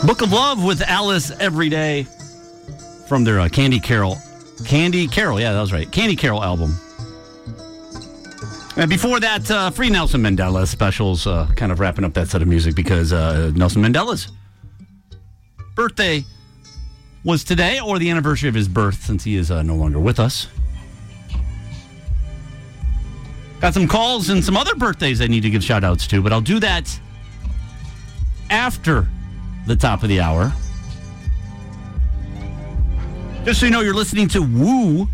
Book of Love with Alice Every Day from their Candy Carol, yeah, that was right. Candy Carol album. And before that, free Nelson Mandela specials, kind of wrapping up that set of music because Nelson Mandela's birthday was today, or the anniversary of his birth, since he is no longer with us. Got some calls and some other birthdays I need to give shout-outs to, but I'll do that after the top of the hour. Just so you know, you're listening to Woo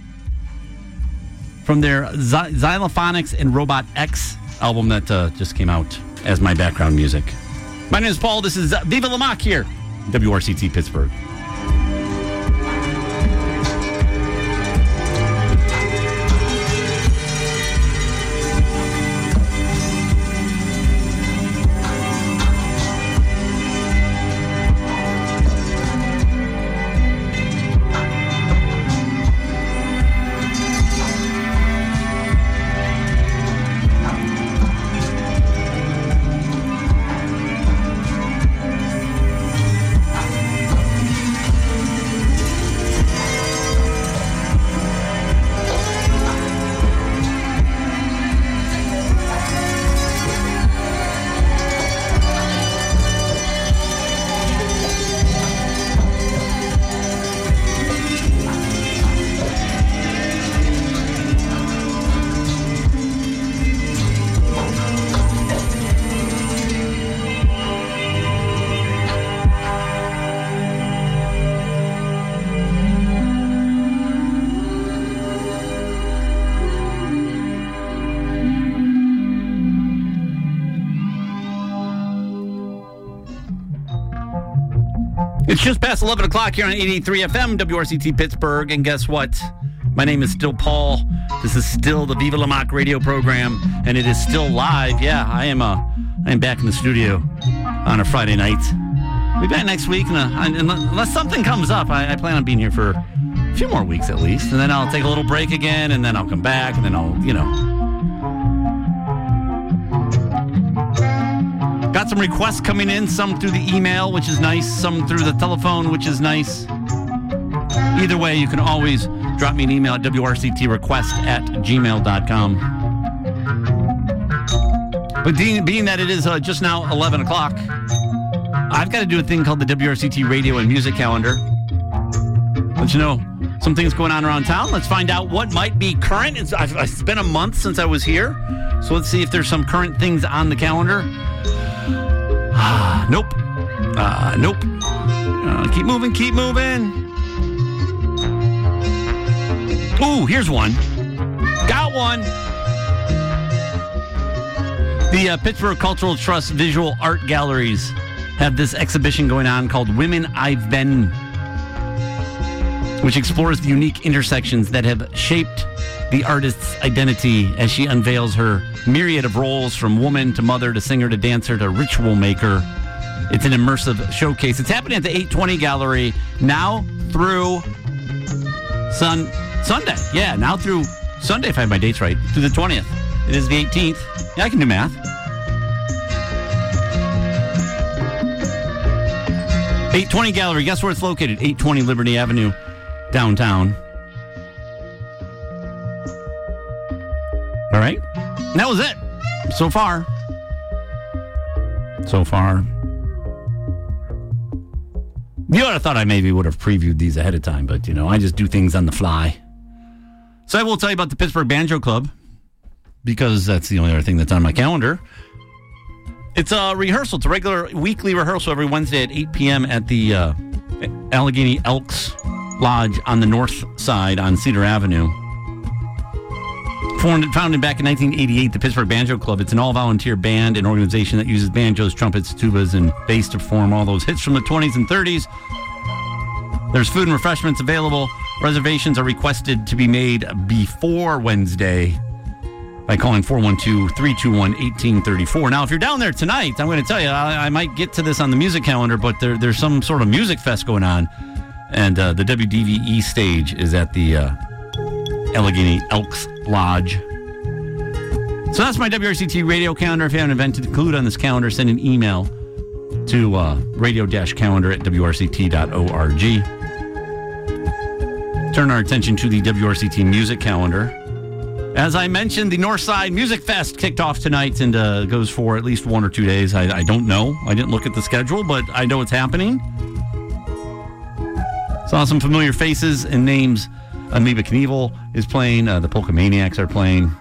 from their Xylophonics and Robot X album that just came out as my background music. My name is Paul. This is Viva La Mock here, WRCT Pittsburgh. It's just past 11 o'clock here on 88.3 FM, WRCT Pittsburgh. And guess what? My name is still Paul. This is still the Viva La Mock radio program, and it is still live. Yeah, I am back in the studio on a Friday night. We'll be back next week, unless something comes up. I plan on being here for a few more weeks at least, and then I'll take a little break again, and then I'll come back, and then I'll, Got some requests coming in, some through the email, which is nice, some through the telephone, which is nice. Either way, you can always drop me an email at wrctrequest@gmail.com. But being that it is just now 11 o'clock, I've got to do a thing called the WRCT Radio and Music Calendar. Let you know some things going on around town. Let's find out what might be current. It's been a month since I was here, so let's see if there's some current things on the calendar. Nope. Nope. Keep moving. Ooh, here's one. Got one. The Pittsburgh Cultural Trust Visual Art Galleries have this exhibition going on called Women I've Been, which explores the unique intersections that have shaped the artist's identity as she unveils her myriad of roles, from woman to mother to singer to dancer to ritual maker. It's an immersive showcase. It's happening at the 820 Gallery now through Sunday. Yeah, now through Sunday, if I have my dates right, through the 20th. It is the 18th. Yeah, I can do math. 820 Gallery. Guess where it's located? 820 Liberty Avenue, downtown. All right. And that was it. So far. You would have thought I maybe would have previewed these ahead of time, but, I just do things on the fly. So I will tell you about the Pittsburgh Banjo Club, because that's the only other thing that's on my calendar. It's a rehearsal. It's a regular weekly rehearsal every Wednesday at 8 p.m. at the Allegheny Elks Lodge on the north side on Cedar Avenue. Founded back in 1988, the Pittsburgh Banjo Club. It's an all-volunteer band and organization that uses banjos, trumpets, tubas, and bass to perform all those hits from the 20s and 30s. There's food and refreshments available. Reservations are requested to be made before Wednesday by calling 412-321-1834. Now, if you're down there tonight, I'm going to tell you, I might get to this on the music calendar, but there's some sort of music fest going on, and the WDVE stage is at the Allegheny Elks Lodge. So that's my WRCT radio calendar. If you have an event to include on this calendar, send an email to radio-calendar at wrct.org. Turn our attention to the WRCT music calendar. As I mentioned, the Northside Music Fest kicked off tonight and goes for at least 1 or 2 days. I don't know. I didn't look at the schedule, but I know it's happening. Saw some familiar faces and names. Amoeba Knievel is playing. The Polka Maniacs are playing.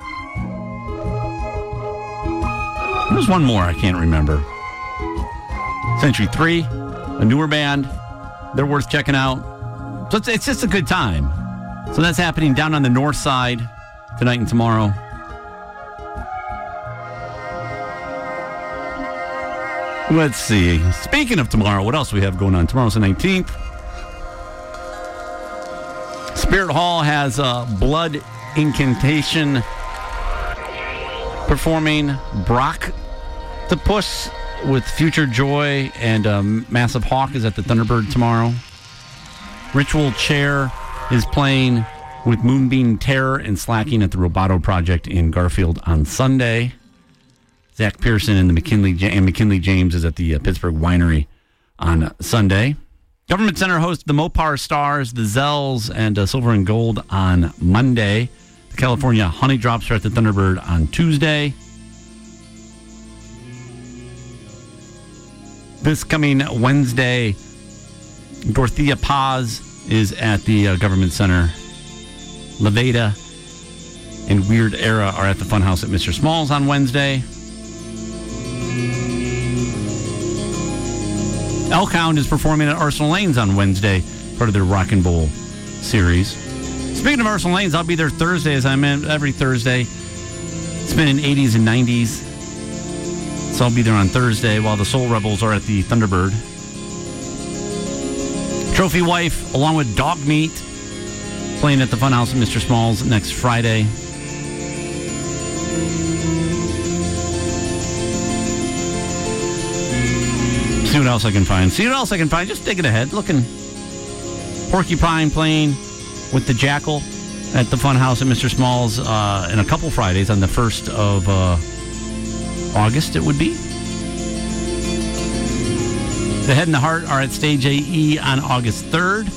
There's one more I can't remember. Century 3, a newer band. They're worth checking out. So it's just a good time. So that's happening down on the north side tonight and tomorrow. Let's see. Speaking of tomorrow, what else do we have going on? Tomorrow's the 19th. Spirit Hall has Blood Incantation performing Brocktopus with Future Joy, and Massive Hawk is at the Thunderbird tomorrow. Ritual Chair is playing with Moonbeam Terror and Slacking at the Roboto Project in Garfield on Sunday. Zach Pearson and McKinley James is at the Pittsburgh Winery on Sunday. Government Center hosts the Mopar Stars, the Zells, and Silver and Gold on Monday. The California Honey Drops are at the Thunderbird on Tuesday. This coming Wednesday, Dorothea Paz is at the Government Center. Levada and Weird Era are at the Funhouse at Mr. Smalls on Wednesday. Elkhound is performing at Arsenal Lanes on Wednesday, part of their Rock and Bowl series. Speaking of Arsenal Lanes, I'll be there Thursday, as I'm in every Thursday. It's been in 80s and 90s. So I'll be there on Thursday while the Soul Rebels are at the Thunderbird. Trophy Wife, along with Dog Meat, playing at the Funhouse at Mr. Smalls next Friday. See what else I can find. Just digging ahead, looking. Porcupine playing with the Jackal at the Funhouse at Mr. Smalls in a couple Fridays on the 1st of August, it would be. The Head and the Heart are at Stage AE on August 3rd.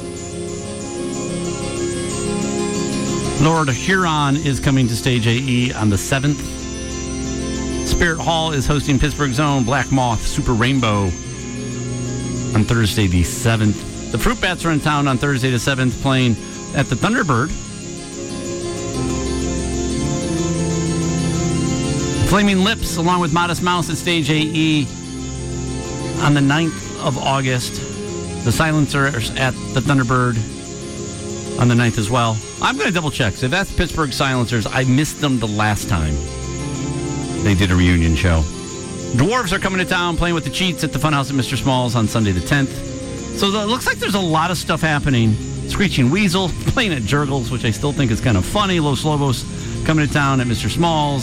Lord Huron is coming to Stage AE on the 7th. Spirit Hall is hosting Pittsburgh's own Black Moth Super Rainbow on Thursday the 7th. The Fruit Bats are in town on Thursday the 7th, playing at the Thunderbird. Flaming Lips, along with Modest Mouse at Stage AE on the 9th of August. The Silencers at the Thunderbird on the 9th as well. I'm going to double check. So that's Pittsburgh Silencers. I missed them the last time they did a reunion show. Dwarves are coming to town, playing with the Cheats at the Funhouse at Mr. Smalls on Sunday the 10th. So it looks like there's a lot of stuff happening. Screeching Weasel playing at Jurgles, which I still think is kind of funny. Los Lobos coming to town at Mr. Smalls.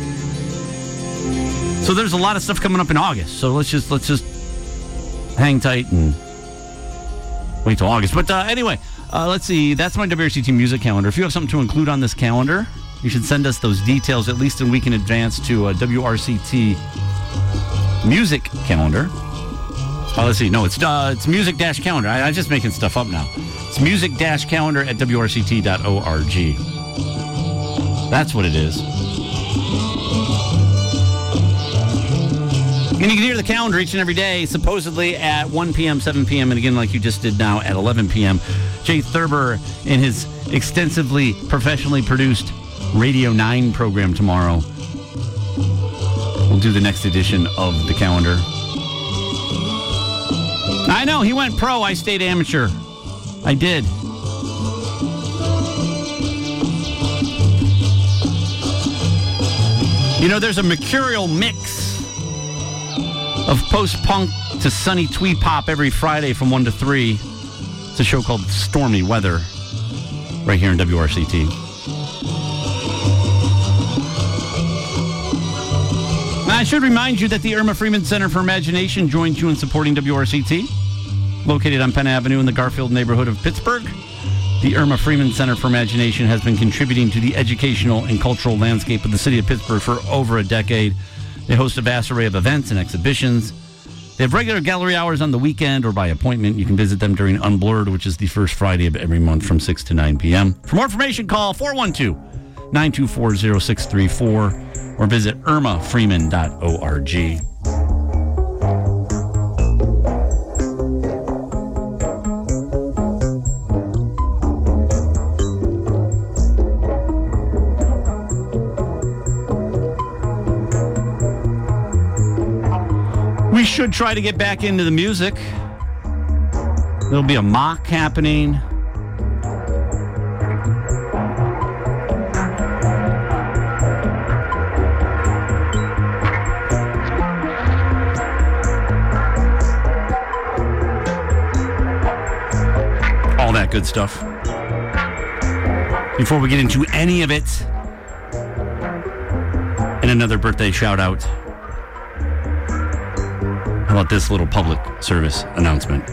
So there's a lot of stuff coming up in August. So let's just hang tight and wait till August. But anyway, let's see. That's my WRCT music calendar. If you have something to include on this calendar, you should send us those details at least a week in advance to WRCT music calendar. Let's see. No, it's music-calendar. I'm just making stuff up now. It's music-calendar at WRCT.org. That's what it is. And you can hear the calendar each and every day, supposedly at 1 p.m., 7 p.m., and again, like you just did now, at 11 p.m. Jay Thurber in his extensively professionally produced Radio 9 program tomorrow. We'll do the next edition of the calendar. I know, he went pro. I stayed amateur. I did. You know, there's a mercurial mix of post-punk to sunny twee pop every Friday from 1 to 3. It's a show called Stormy Weather right here in WRCT. Now, I should remind you that the Irma Freeman Center for Imagination joins you in supporting WRCT. Located on Penn Avenue in the Garfield neighborhood of Pittsburgh, the Irma Freeman Center for Imagination has been contributing to the educational and cultural landscape of the city of Pittsburgh for over a decade. They host a vast array of events and exhibitions. They have regular gallery hours on the weekend or by appointment. You can visit them during Unblurred, which is the first Friday of every month from 6 to 9 p.m. For more information, call 412-924-0634 or visit irmafreeman.org. We should try to get back into the music. There'll be a mock happening. All that good stuff. Before we get into any of it, and another birthday shout out. How about this little public service announcement?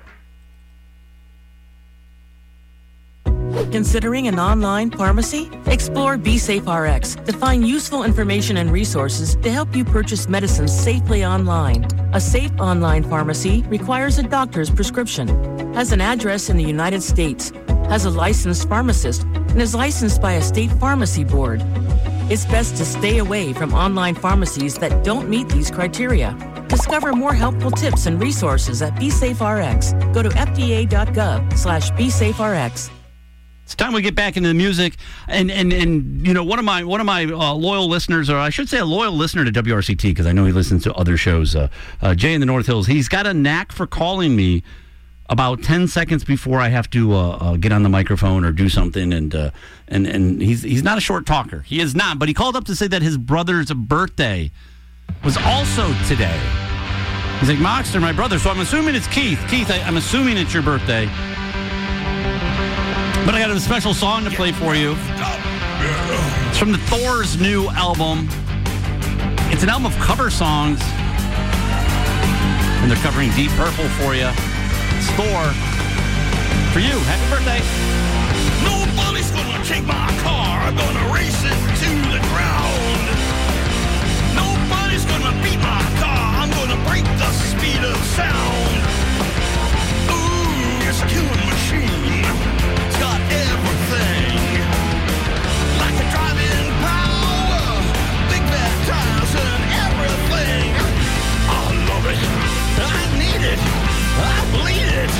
Considering an online pharmacy? Explore BeSafeRx to find useful information and resources to help you purchase medicines safely online. A safe online pharmacy requires a doctor's prescription, has an address in the United States, has a licensed pharmacist, and is licensed by a state pharmacy board. It's best to stay away from online pharmacies that don't meet these criteria. Discover more helpful tips and resources at BeSafeRx. Go to fda.gov/BeSafeRx. It's time we get back into the music, and you know, one of my loyal listeners, or I should say a loyal listener to WRCT, because I know he listens to other shows, Jay in the North Hills. He's got a knack for calling me about 10 seconds before I have to get on the microphone or do something, and he's not a short talker. He is not, but he called up to say that his brother's birthday was also today. He's like, Moxter, my brother. So I'm assuming it's Keith. Keith, I'm assuming it's your birthday. But I got a special song to play for you. It's from the Thor's new album. It's an album of cover songs. And they're covering Deep Purple for you. It's Thor. For you, happy birthday. Nobody's gonna take my car. I'm gonna race it to the ground. Nobody's gonna beat my car. I'm gonna break the speed of sound. Ooh, it's a killing machine. It's got everything. Like a driving power, big bad tires and everything. I love it. I need it. I bleed it.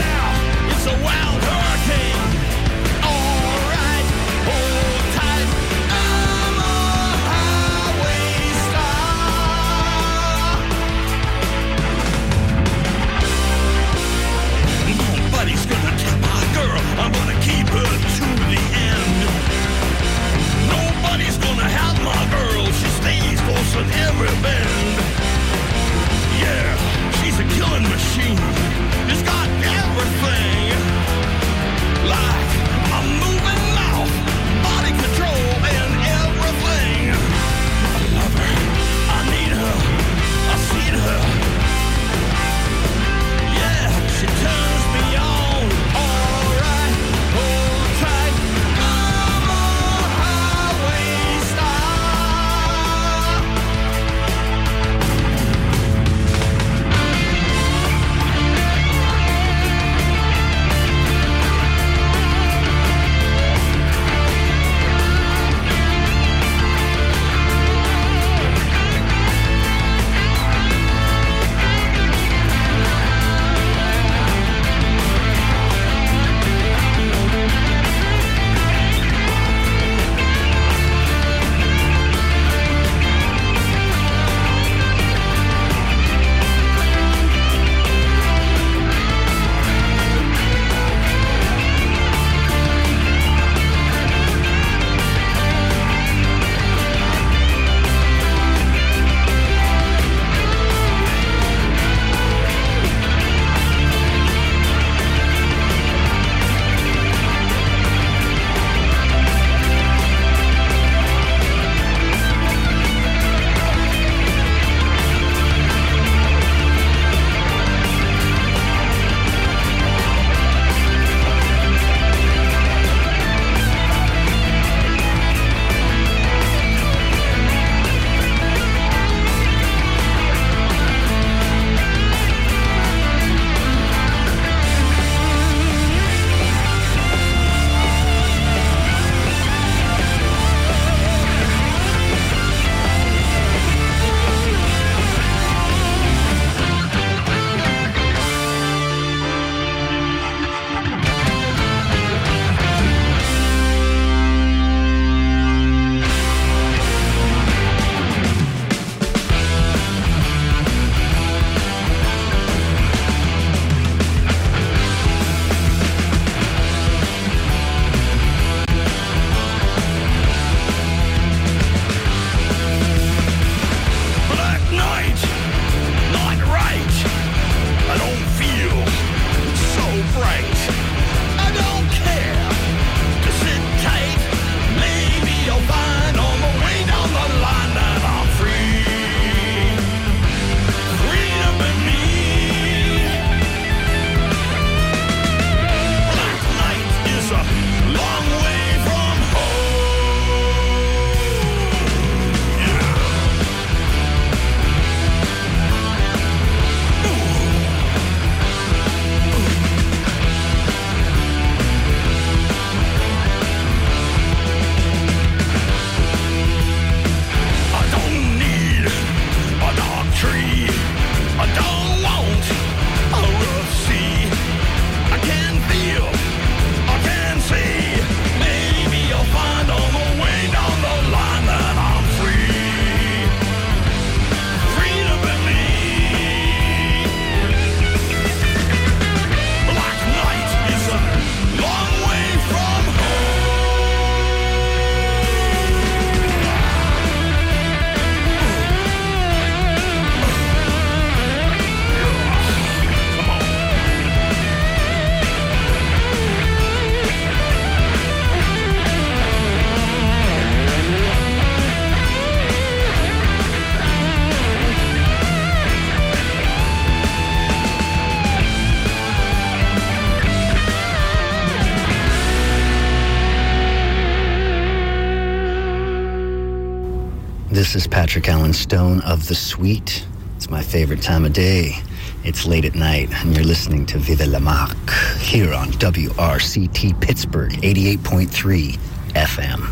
Yeah, it's a wild hurricane. All right, hold tight. This is Patrick Allen Stone of The Sweet. It's my favorite time of day. It's late at night, and you're listening to Vive la Marque here on WRCT Pittsburgh 88.3 FM.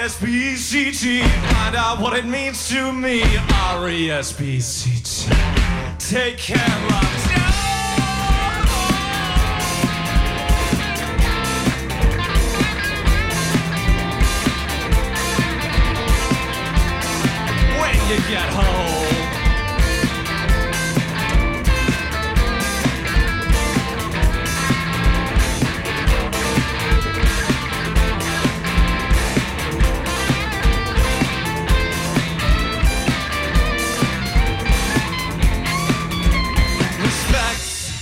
R-E-S-P-C-T. Find out what it means to me. R-E-S-P-C-T. Take care, love. You get home. Respect.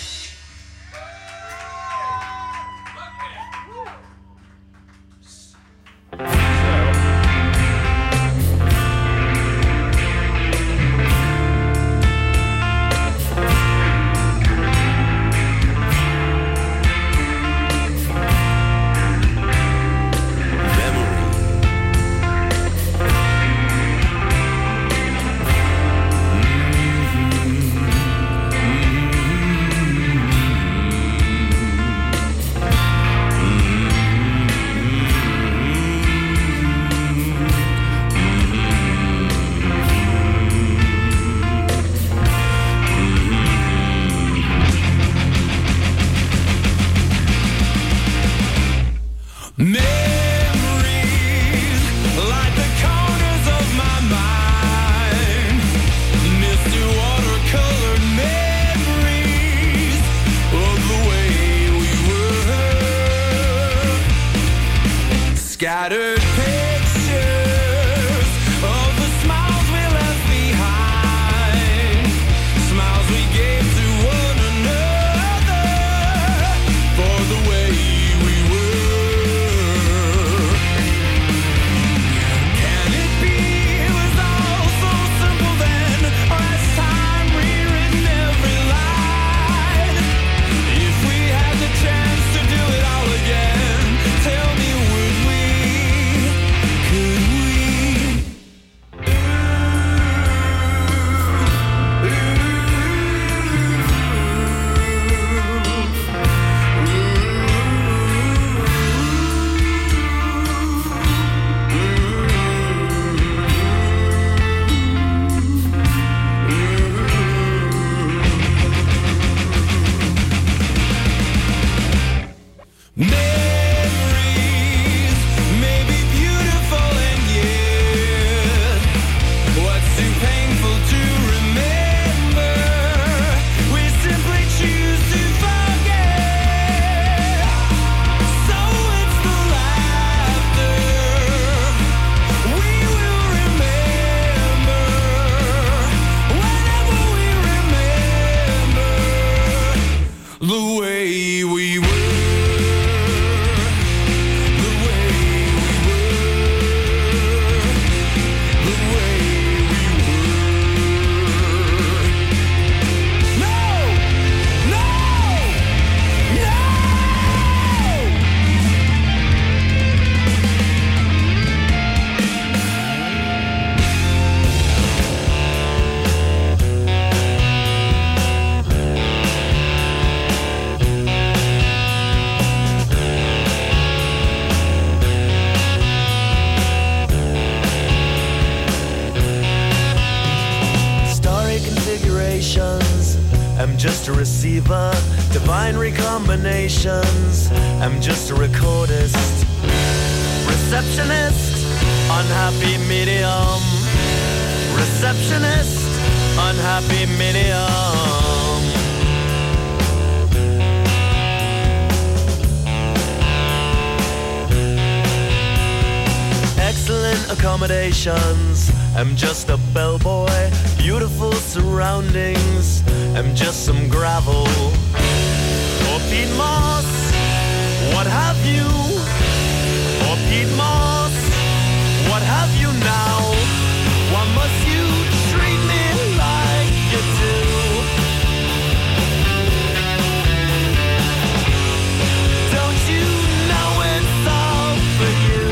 Scattered pictures of the smiles we left behind, smiles we gave to one another for the way we were. Can it be it was all so simple then, or has time rewritten every line? If we had the chance to do it all again, tell me, would we? Could we? Memories may be beautiful and yet what's too painful to remember, we simply choose to forget. So it's the laughter we will remember whenever we remember the way we were. Starry configurations, I'm just a receiver. Divine recombinations, I'm just a recordist. Receptionist, unhappy medium. Receptionist, unhappy medium. Excellent accommodations, I'm just a bellboy. Beautiful surroundings, I'm just some gravel. Or Pete Moss, what have you? Or Pete Moss, what have you now? Why must you treat me like you do? Don't you know it's all for you?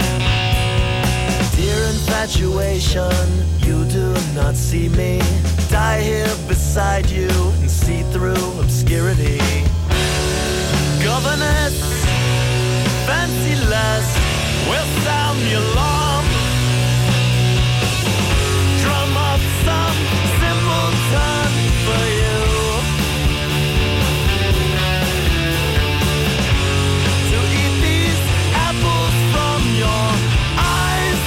Dear infatuation, you do not see me. die here beside you and see through obscurity. Governess, fancy less, will sound the alarm. Drum up some simple turn for you to eat these apples from your eyes.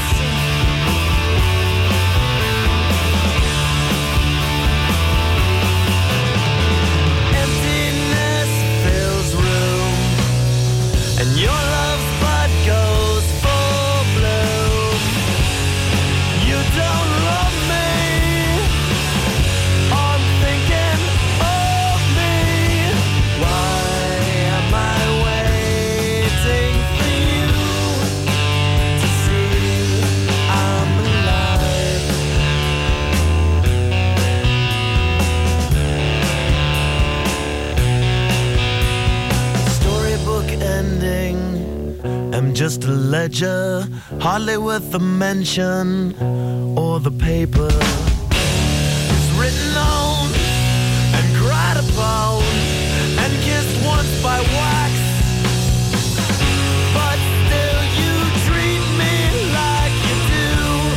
Emptiness fills room, and your love's bud goes full bloom. You don't love me, I'm thinking of me. Why am I waiting for you to see I'm alive? Storybook ending, I'm just a ledger, hardly worth a mention, or the paper is written on and cried upon and kissed once by wax. But still you treat me like you do,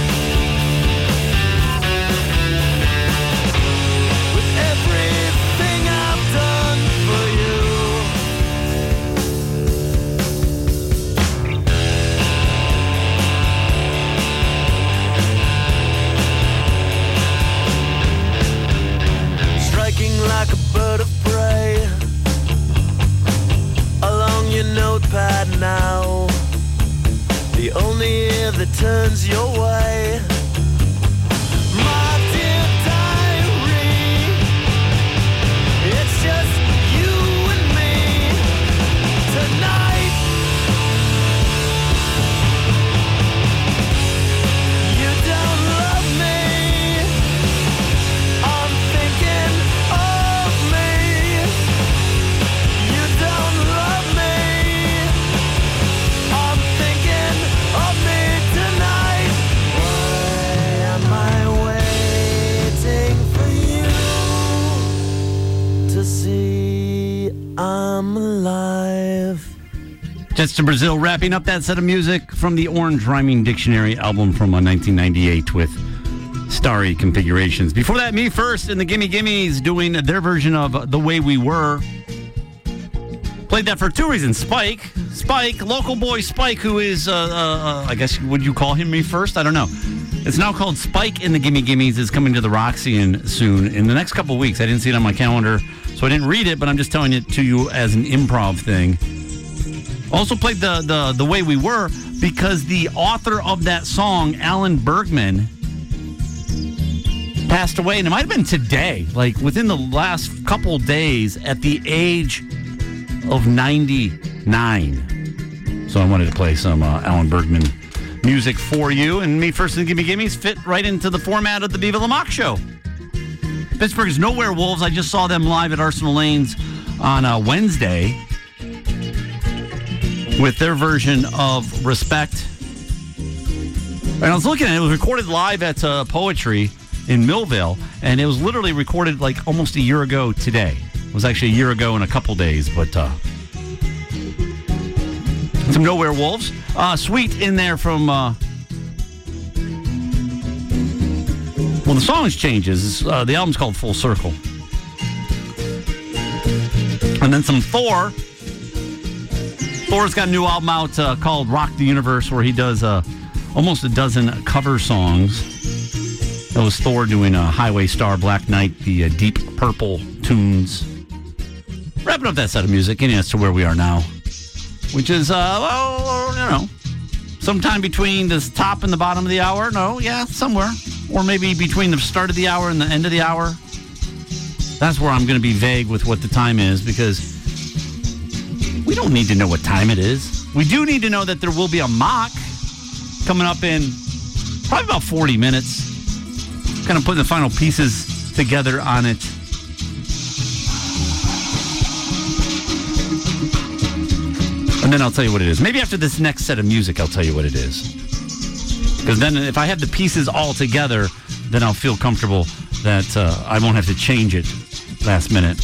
with everything I've done for you. Striking like a bird of prey along your notepad now, the only ear that turns your way. My dear diary, it's just you and me tonight. You don't love me, I'm thinking of me. You don't love me, I'm thinking of me tonight. Why am I waiting for you to see I'm alive? Jets to Brazil wrapping up that set of music from the Orange Rhyming Dictionary album from 1998 with starry configurations. Before that, Me First and the Gimme Gimmes doing their version of The Way We Were. Played that for two reasons. Spike, local boy Spike, who is, I guess, would you call him Me First? I don't know. It's now called Spike in the Gimme Gimmes, is coming to the Roxy soon in the next couple of weeks. I didn't see it on my calendar, so I didn't read it, but I'm just telling it to you as an improv thing. Also played the Way We Were because the author of that song, Alan Bergman, passed away, and it might have been today, like within the last couple days, at the age of 99. So I wanted to play some Alan Bergman music for you, and Me First and Gimme Gimmes fit right into the format of the Viva La Mock show. Pittsburgh's Nowhere Wolves, I just saw them live at Arsenal Lanes on Wednesday with their version of Respect. And I was looking at it, it was recorded live at Poetry in Millvale, and it was literally recorded like almost a year ago today. It was actually a year ago in a couple days, but some Nowhere Wolves. Sweet in there from, well, the songs changes. The album's called Full Circle. And then some Thor. Thor's got a new album out called Rock the Universe, where he does almost a dozen cover songs. That was Thor doing Highway Star, Black Knight, the Deep Purple tunes. Wrapping up that set of music, getting us to where we are now, which is, sometime between the top and the bottom of the hour. No, yeah, somewhere. Or maybe between the start of the hour and the end of the hour. That's where I'm going to be vague with what the time is, because we don't need to know what time it is. We do need to know that there will be a mock coming up in probably about 40 minutes. Kind of putting the final pieces together on it. And then I'll tell you what it is. Maybe after this next set of music, I'll tell you what it is. Because then if I have the pieces all together, then I'll feel comfortable that I won't have to change it last minute.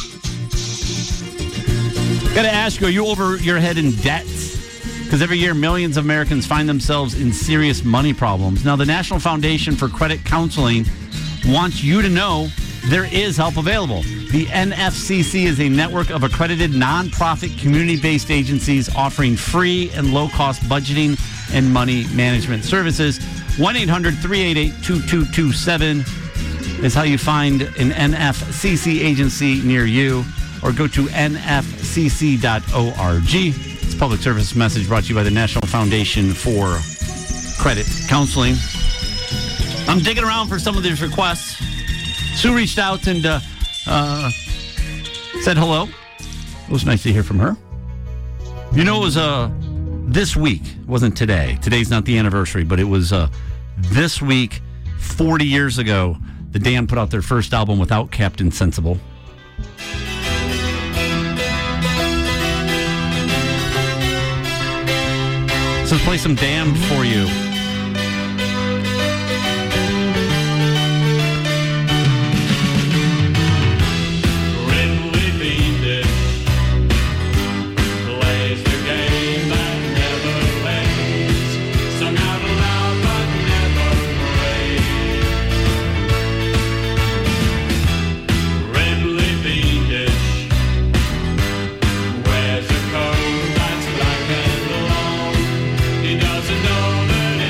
Got to ask you, are you over your head in debt? Because every year, millions of Americans find themselves in serious money problems. Now, the National Foundation for Credit Counseling wants you to know there is help available. The NFCC is a network of accredited nonprofit community-based agencies offering free and low-cost budgeting and money management services. 1-800-388-2227 is how you find an NFCC agency near you, or go to nfcc.org. It's a public service message brought to you by the National Foundation for Credit Counseling. I'm digging around for some of these requests. Sue reached out and said hello. It was nice to hear from her. You know, it was this week. It wasn't today. Today's not the anniversary, but it was this week, 40 years ago, the Damned put out their first album without Captain Sensible. So let's play some Damned for you. He doesn't know that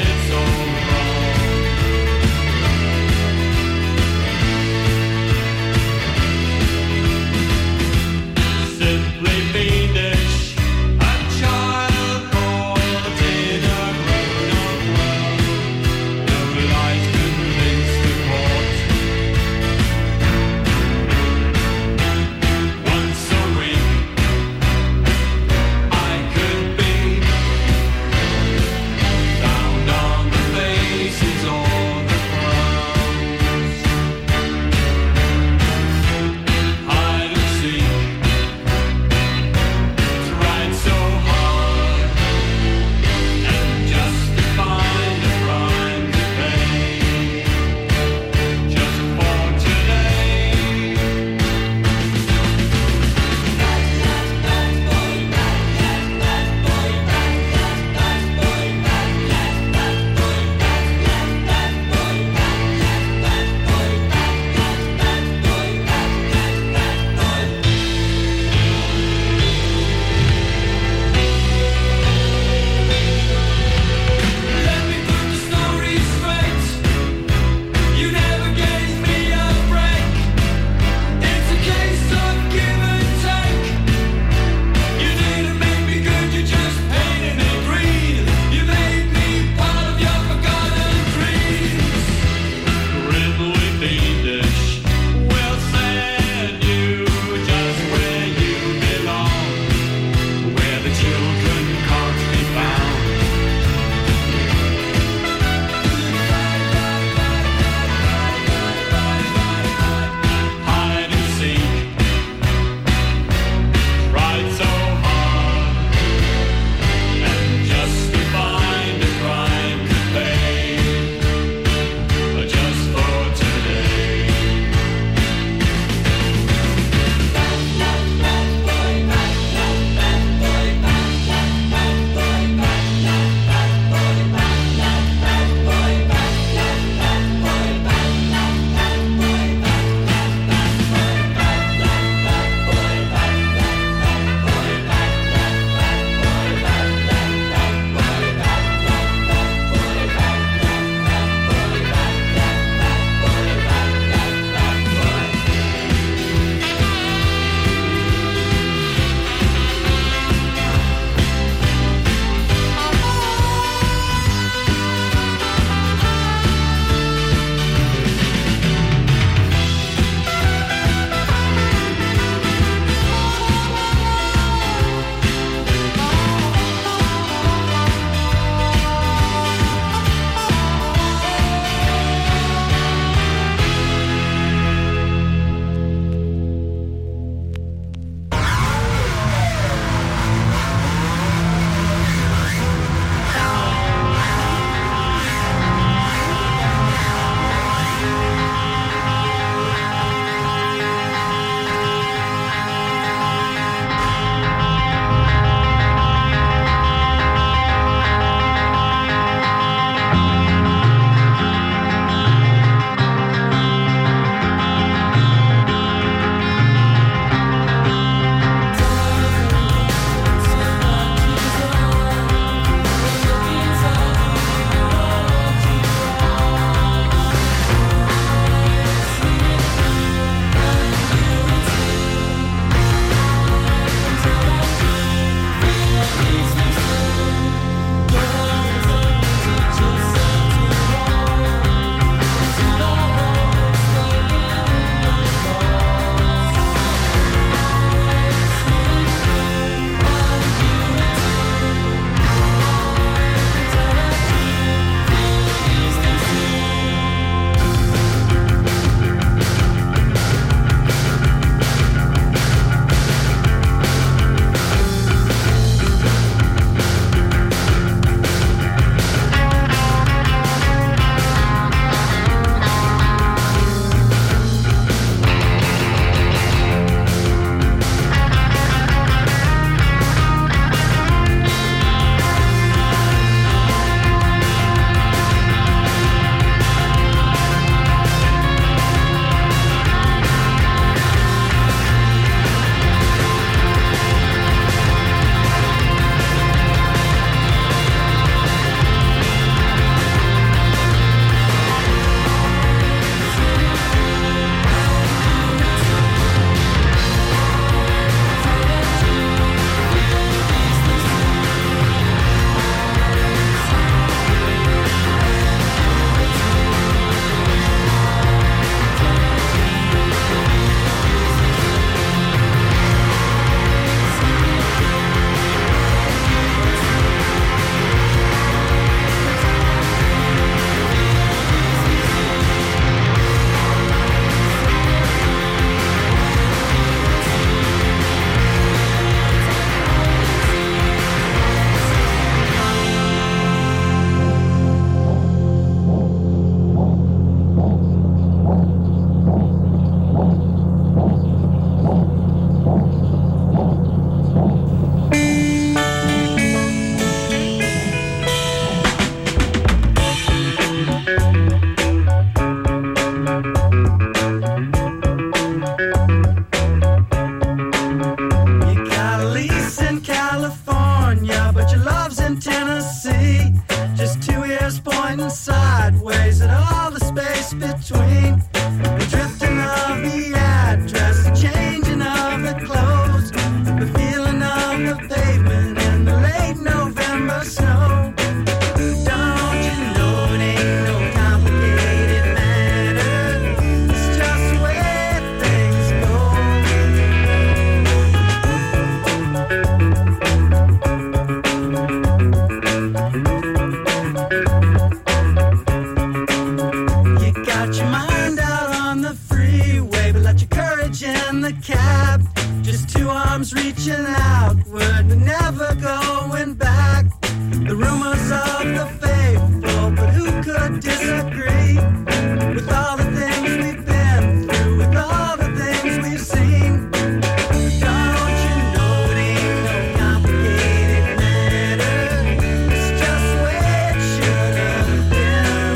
freeway, but let your courage in the cab. Just two arms reaching outward, but never going back. The rumors of the faithful, but who could disagree with all the things we've been through, with all the things we've seen? Don't you know it ain't no complicated matter? It's just the way it should have been.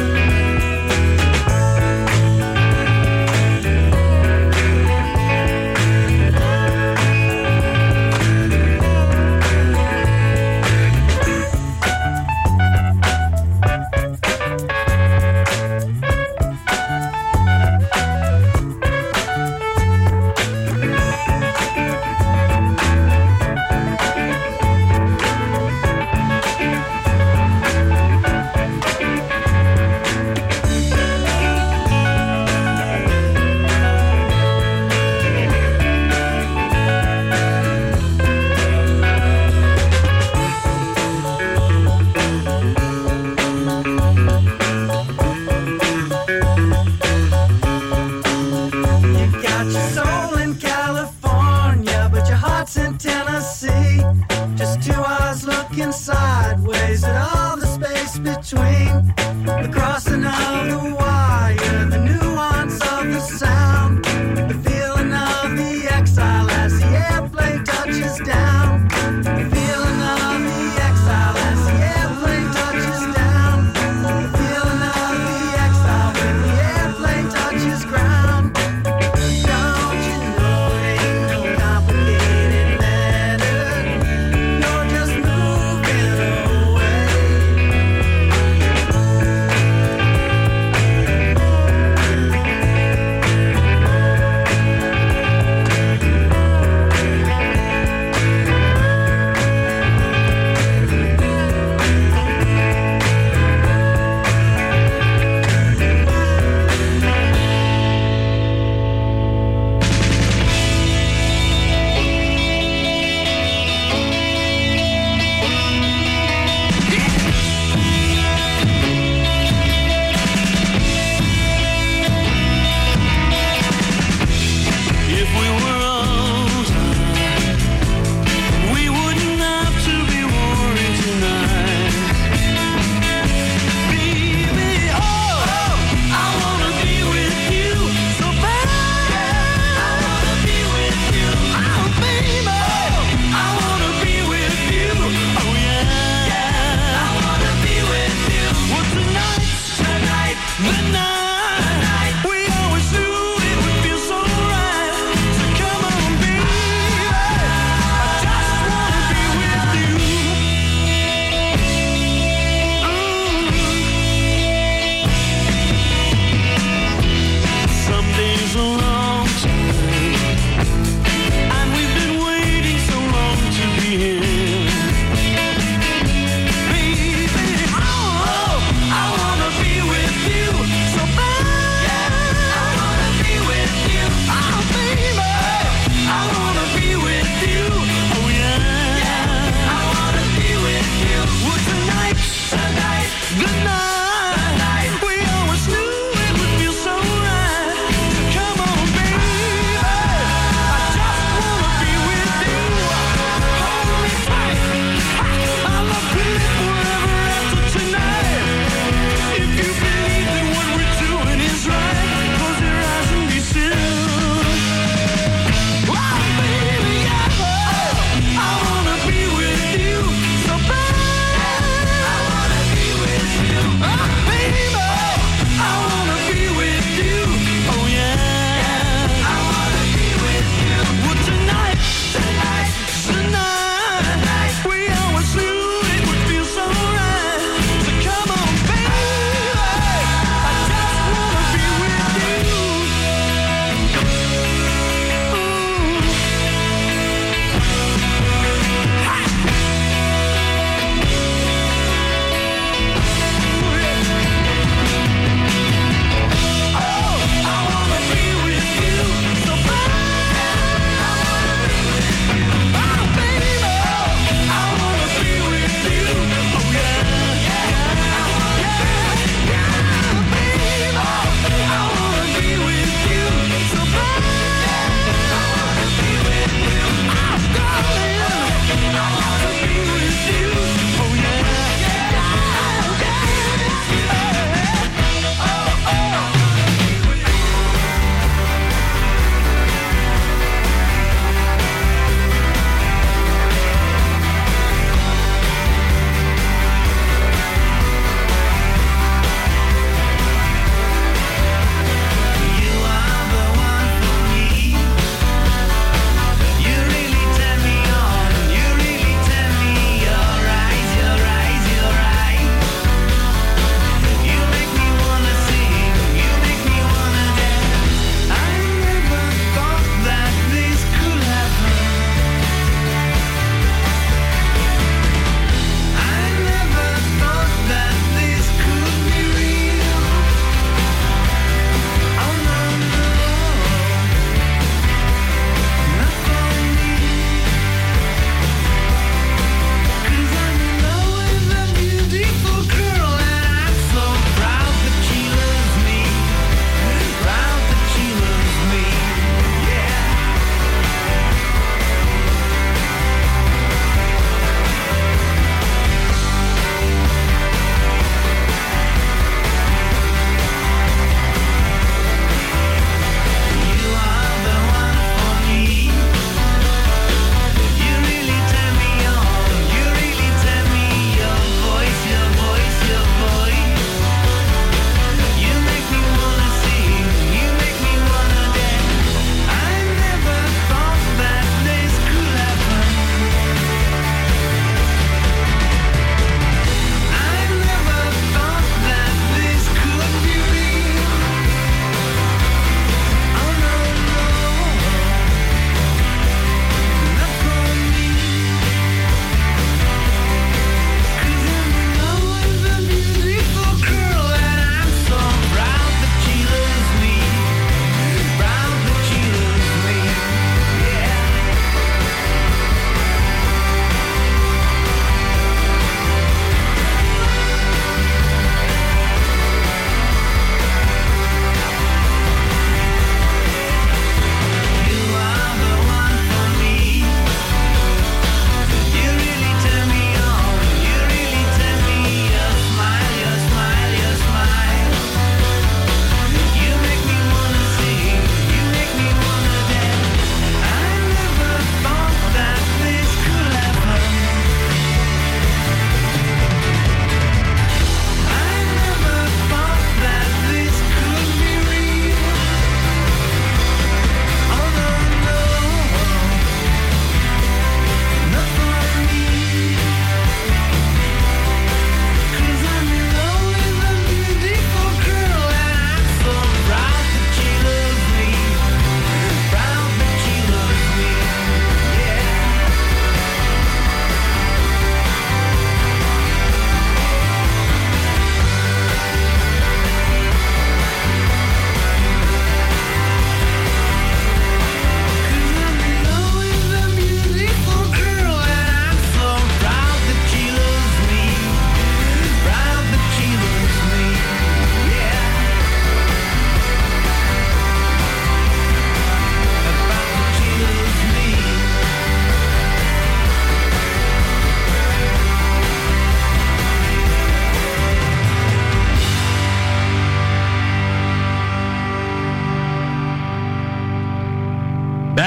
You got your soul in California, but your heart's in Tennessee. Just 2 hours looking sideways at all the space between. The crossing of the wire, the nuance of the sound, the feeling of the exile as the airplane touches down. The feeling of the exile as the airplane touches down. The feeling of the exile when the airplane touches ground. Don't you know it ain't no complicated matter? You're just moving away.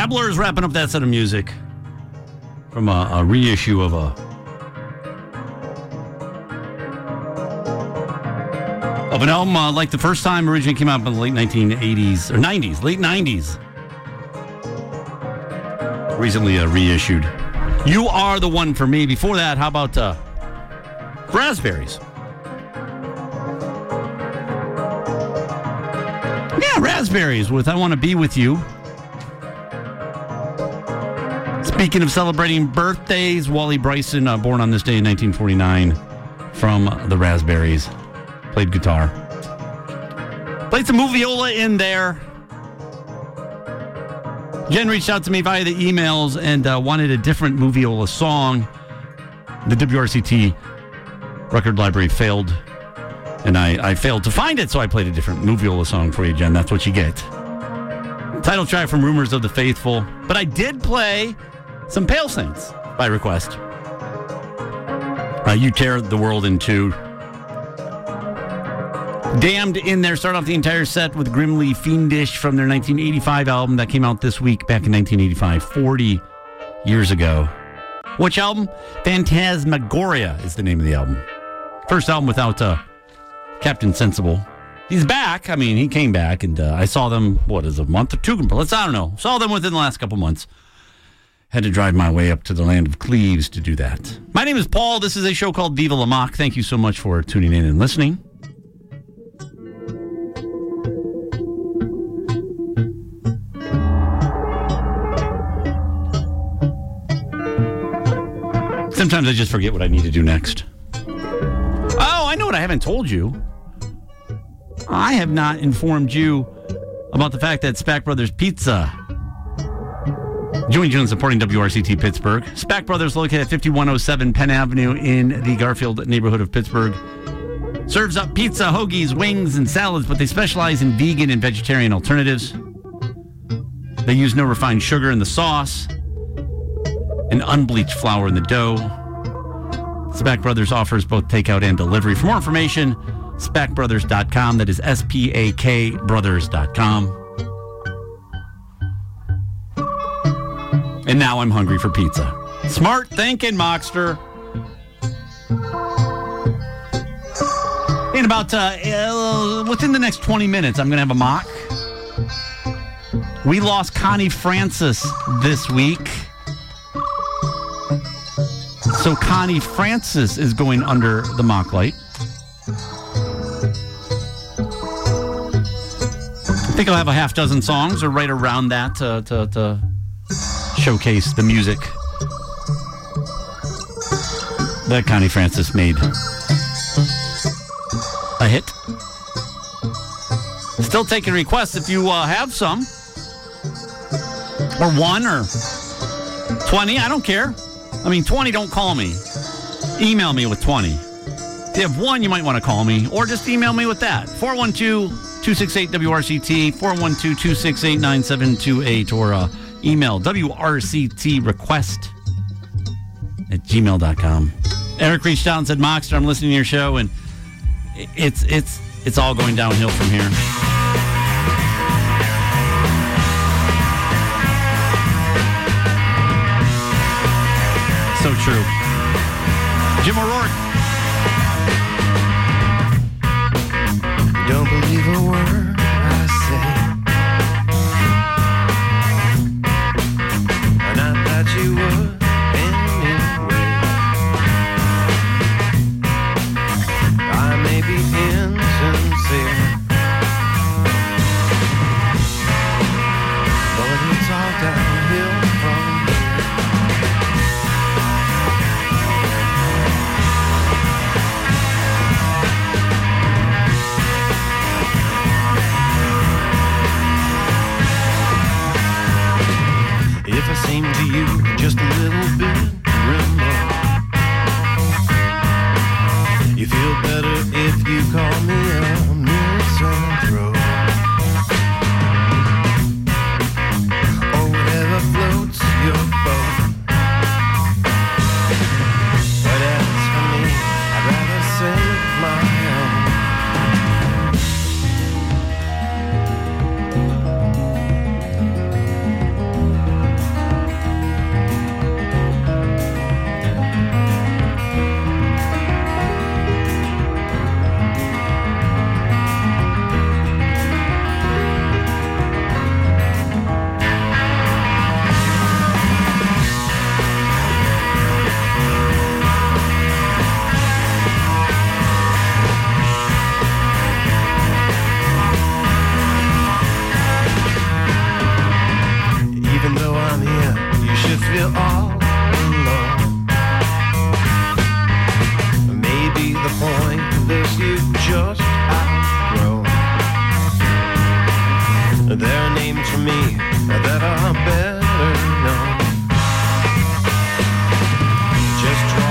Travelers wrapping up that set of music from a reissue of an album like the first time originally came out in the late 1980s or 90s, late 90s. Recently reissued. You Are the One for Me. Before that, how about Raspberries? Yeah, Raspberries with I Want to Be With You. Speaking of celebrating birthdays, Wally Bryson, born on this day in 1949, from the Raspberries. Played guitar. Played some moviola in there. Jen reached out to me via the emails and wanted a different moviola song. The WRCT record library failed, and I failed to find it, so I played a different moviola song for you, Jen. That's what you get. Title track from Rumors of the Faithful. But I did play some Pale Saints by request. You Tear the World in Two. Damned in there. Start off the entire set with Grimly Fiendish from their 1985 album that came out this week back in 1985, 40 years ago. Which album? Phantasmagoria is the name of the album. First album without Captain Sensible. He's back. I mean, he came back, and I saw them, a month or two? I don't know. Saw them within the last couple months. Had to drive my way up to the land of Cleves to do that. My name is Paul. This is a show called Viva La Mock. Thank you so much for tuning in and listening. Sometimes I just forget what I need to do next. Oh, I know what I haven't told you. I have not informed you about the fact that Spack Brothers Pizza joined you in supporting WRCT Pittsburgh. Spack Brothers, located at 5107 Penn Avenue in the Garfield neighborhood of Pittsburgh, serves up pizza, hoagies, wings, and salads, but they specialize in vegan and vegetarian alternatives. They use no refined sugar in the sauce and unbleached flour in the dough. Spack Brothers offers both takeout and delivery. For more information, spackbrothers.com. That is SPAK brothers.com. And now I'm hungry for pizza. Smart thinking, Mockster. In about, within the next 20 minutes, I'm going to have a mock. We lost Connie Francis this week. So Connie Francis is going under the mock light. I think I'll have a half dozen songs or right around that to showcase the music that Connie Francis made a hit. Still taking requests if you have some. Or one or 20, I don't care. I mean, 20, don't call me. Email me with 20. If you have one, you might want to call me. Or just email me with that. 412-268-WRCT, 412-268-9728, or email WRCTrequest@gmail.com. Eric reached out and said, Mockster, I'm listening to your show, and it's all going downhill from here. So true. Jim O'Rourke. Don't believe a word I say. And I thought you would anyway. I may be insincere, but it's all downhill from here. If I seem to you just a little bit remote, you feel better if you call me a misanthrope, or whatever floats your boat. But as for me, I'd rather save my own. from me that are better known. Just try